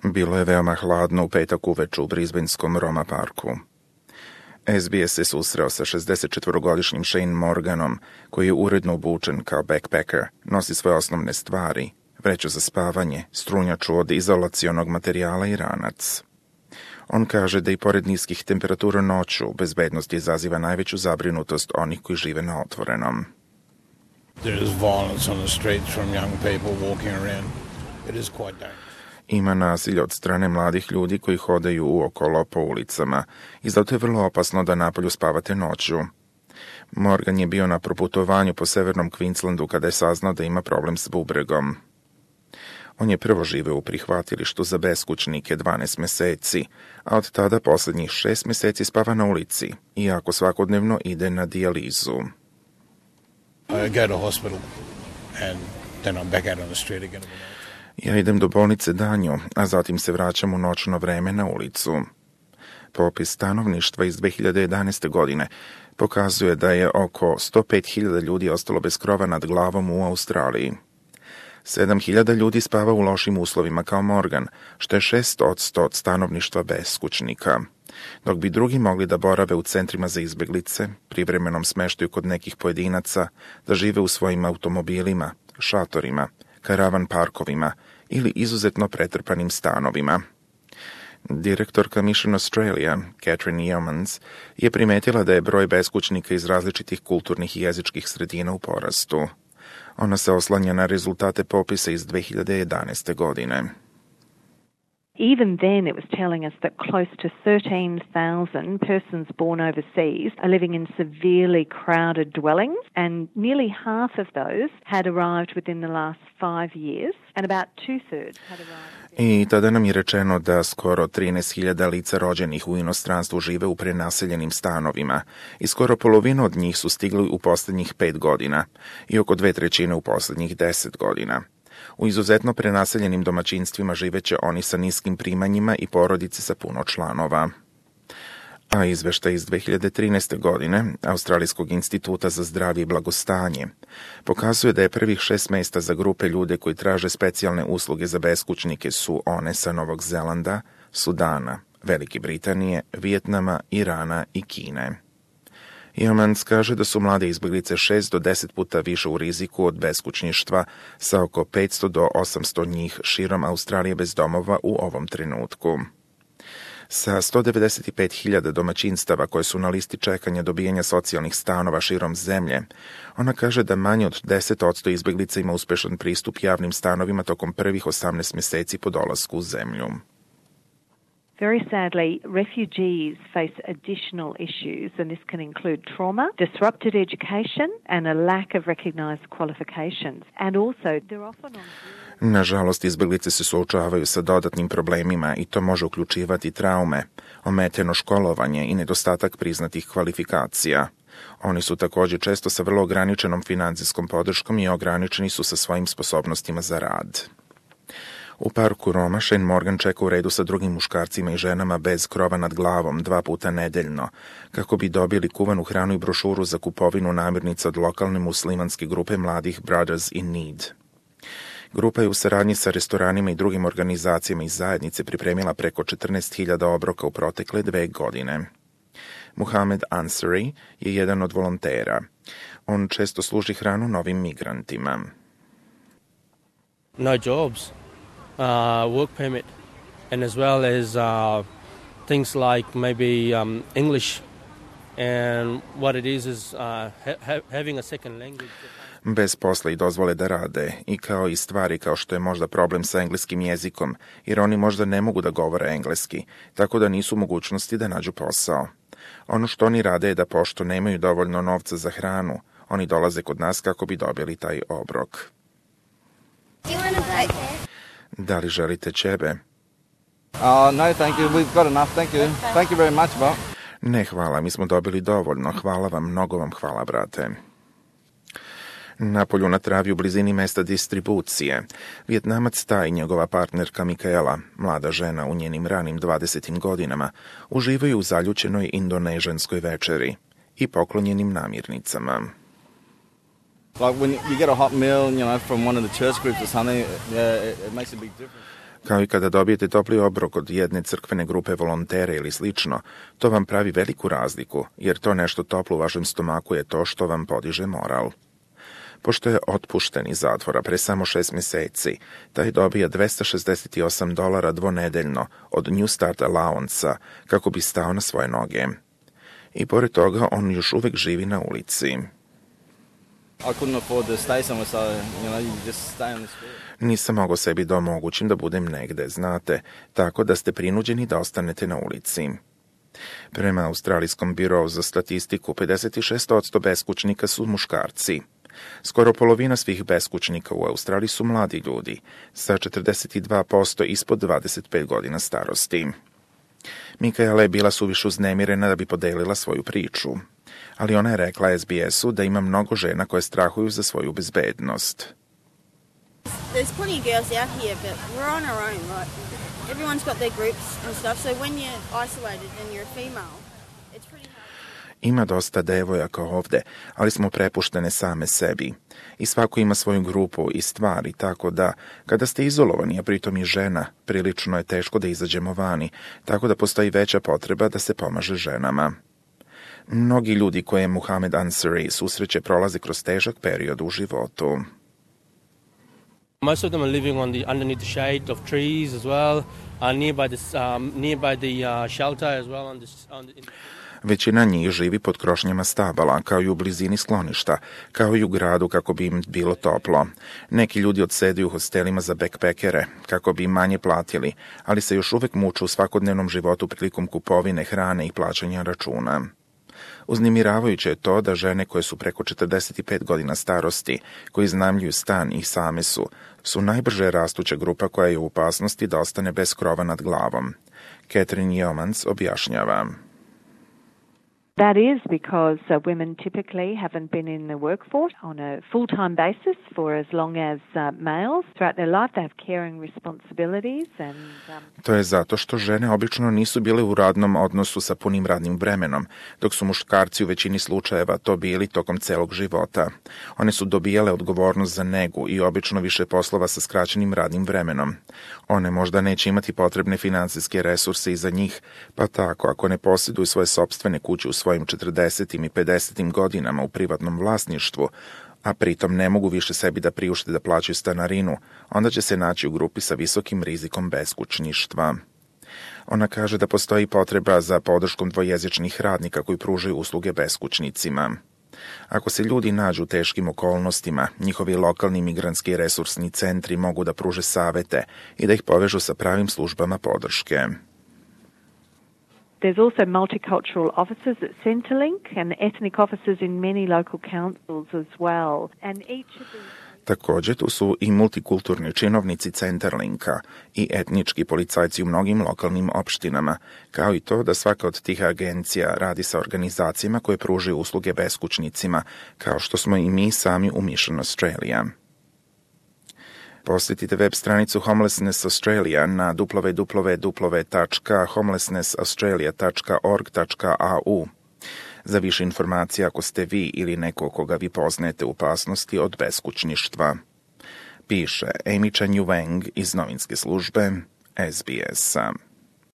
Bilo je veoma hladno u petak uveče u brisbanskom Roma parku. SBS se susreo sa 64-godišnjim Shane Morganom, koji je uredno obučen kao backpacker, nosi svoje osnovne stvari, vreću za spavanje, strunjaču od izolacionog materijala i ranac. On kaže da i pored niskih temperatura noću, bezbednost izaziva najveću zabrinutost onih koji žive na otvorenom. There is violence on the streets from young people walking around. It is quite dangerous. Ima nasilje od strane mladih ljudi koji hodaju uokolo po ulicama i zato je vrlo opasno da napolju spavate noću. Morgan je bio na proputovanju po severnom Queenslandu kada je saznao da ima problem s bubregom. On je prvo živeo u prihvatilištu za beskućnike 12 meseci, a od tada poslednjih 6 meseci spava na ulici, iako svakodnevno ide na dijalizu. I go to hospital and then I'm back out on the street again. Ja idem do bolnice danju, a zatim se vraćam u noćno vreme na ulicu. Popis stanovništva iz 2011. godine pokazuje da je oko 105.000 ljudi ostalo bez krova nad glavom u Australiji. 7.000 ljudi spava u lošim uslovima kao Morgan, što je 6% od stanovništva beskućnika, dok bi drugi mogli da borave u centrima za izbeglice, privremenom smeštaju kod nekih pojedinaca, da žive u svojim automobilima, šatorima, karavan parkovima ili izuzetno pretrpanim stanovima. Direktorka Mission Australia, Catherine Yeomans, je primetila da je broj beskućnika iz različitih kulturnih i jezičkih sredina u porastu. Ona se oslanja na rezultate popisa iz 2011. godine. Even then, it was telling us that close to 13,000 persons born overseas are living in severely crowded dwellings, and nearly half of those had arrived within the last 5 years, and about two-thirds had arrived. I tada nam je rečeno da skoro 13.000 lica rođenih u inostranstvu žive u prenaseljenim stanovima i skoro polovina od njih su stigli u poslednjih 5 godina i oko 2/3 u poslednjih 10 godina. U izuzetno prenaseljenim domaćinstvima živeće oni sa niskim primanjima i porodice sa puno članova. A izveštaj iz 2013. godine Australijskog instituta za zdravlje i blagostanje pokazuje da je prvih 6 mesta za grupe ljude koji traže specijalne usluge za beskućnike su one sa Novog Zelanda, Sudana, Velike Britanije, Vijetnama, Irana i Kine. Yeomans kaže da su mlade izbeglice 6 do 10 puta više u riziku od beskućništva, sa oko 500 do 800 njih širom Australije bez domova u ovom trenutku. Sa 195.000 domaćinstava koje su na listi čekanja dobijanja socijalnih stanova širom zemlje, ona kaže da manje od 10% izbeglica ima uspešan pristup javnim stanovima tokom prvih 18 meseci po dolasku u zemlju. Very sadly, refugees face additional issues, and this can include trauma, disrupted education, and a lack of recognised qualifications. And also, they're often on... Nažalost, izbeglice se suočavaju sa dodatnim problemima i to može uključivati traume, ometeno školovanje i nedostatak priznatih kvalifikacija. Oni su također često sa vrlo ograničenom finansijskom podrškom i ograničeni su sa svojim sposobnostima za rad. U parku Roma Shane Morgan čeka u redu sa drugim muškarcima i ženama bez krova nad glavom 2 puta nedeljno, kako bi dobili kuvanu hranu i brošuru za kupovinu namirnica od lokalne muslimanske grupe mladih Brothers in Need. Grupa je u saradnji sa restoranima i drugim organizacijama iz zajednice pripremila preko 14.000 obroka u protekle 2 godine. Muhammad Ansari je jedan od volontera. On često služi hranu novim migrantima. No jobs. Work permit, and as well as things like maybe English, and what it is having a second language. Bez posla i dozvole da rade, i kao i stvari kao što je možda problem sa engleskim jezikom, jer oni možda ne mogu da govore engleski, tako da nisu u mogućnosti da nađu posao. Ono što oni rade je da pošto nemaju dovoljno novca za hranu, oni dolaze kod nas kako bi dobili taj obrok. Da li želite ćebe? No, thank you. We've got enough. Thank you. Thank you very much, Bob. Ne, hvala. Mi smo dobili dovoljno. Hvala vam. Mnogo vam hvala, brate. Napolju na travi u blizini mesta distribucije, Vijetnamac Ta i njegova partnerka Mikaela, mlada žena u njenim ranim 20. godinama, uživaju u zaljućenoj indonežanskoj večeri i poklonjenim namirnicama. Like when you get a hot meal, from one of the church groups or something, it makes a big difference. Kao i kada dobijete topli obrok od jedne crkvene grupe volontera ili slično, to vam pravi veliku razliku, jer to nešto toplo u vašem stomaku je to što vam podiže moral. Pošto je otpušten iz zatvora pre samo 6 meseci, taj dobija $268 dvonedeljno od New Start Allowance-a kako bi stao na svoje noge. I pored toga, on još uvek živi na ulici. I couldn't afford to stay somewhere, so, you just stay on the street. Nisam mogao sebi da omogućim da budem negde, znate, tako da ste prinuđeni da ostanete na ulici. Prema Australijskom birou za statistiku, 56% beskućnika su muškarci. Skoro polovina svih beskućnika u Australiji su mladi ljudi, sa 42% ispod 25 godina starosti. Mikaela je bila suviše uznemirena da bi podelila svoju priču, ali ona je rekla SBS-u da ima mnogo žena koje strahuju za svoju bezbednost. There's plenty of girls out here, but we're on our own. Like, everyone's got their groups and stuff, so when you're isolated and you're a female, it's pretty hard. Ima dosta devojaka ovde, ali smo prepuštene same sebi. I svako ima svoju grupu i stvari, tako da, kada ste izolovani, a pritom i žena, prilično je teško da izađemo vani, tako da postoji veća potreba da se pomaže ženama. Mnogi ljudi koje Muhammad Ansari susreće prolaze kroz težak period u životu. Most of them are living underneath the shade of trees as well, nearby the shelter as well. Većina njih živi pod krošnjama stabala, kao i u blizini skloništa, kao i u gradu kako bi im bilo toplo. Neki ljudi odseduju u hostelima za backpackere, kako bi im manje platili, ali se još uvek muču u svakodnevnom životu prilikom kupovine hrane i plaćanja računa. Uznemiravajuće je to da žene koje su preko 45 godina starosti, koji iznajmljuju stan i same su najbrže rastuća grupa koja je u opasnosti da ostane bez krova nad glavom. Catherine Yeomans objašnjava. That is because women typically haven't been in the workforce on a full-time basis for as long as males. Throughout their life they have caring responsibilities and To je zato što žene obično nisu bile u radnom odnosu sa punim radnim vremenom, dok su muškarci u većini slučajeva to bili tokom celog života. One su dobijale odgovornost za negu i obično više poslova sa skraćenim radnim vremenom. One možda neće imati potrebne finansijske resurse i za njih, pa tako ako ne posjeduju svoje sopstvene kuće u svojim 40. i 50. godinama u privatnom vlasništvu, a pritom ne mogu više sebi da priušte da plaćaju stanarinu, onda će se naći u grupi sa visokim rizikom beskućništva. Ona kaže da postoji potreba za podrškom dvojezičnih radnika koji pružaju usluge beskućnicima. Ako se ljudi nađu u teškim okolnostima, njihovi lokalni migrantski resursni centri mogu da pruže savete i da ih povežu sa pravim službama podrške. There's also multicultural offices at Centrelink and ethnic offices in many local councils as well. And each of these... Također tu su i multikulturni činovnici Centerlinka i etnički policajci u mnogim lokalnim opštinama, kao i to da svaka od tih agencija radi sa organizacijama koje pružaju usluge beskućnicima, kao što smo i mi sami u Mission Australia. Posjetite web stranicu Homelessness Australia na www.homelessnessaustralia.org.au. Za više informacija ako ste vi ili neko koga vi poznajete u opasnosti od beskućništva. Piše Amy Chan Yu Wang iz novinske službe SBS-a.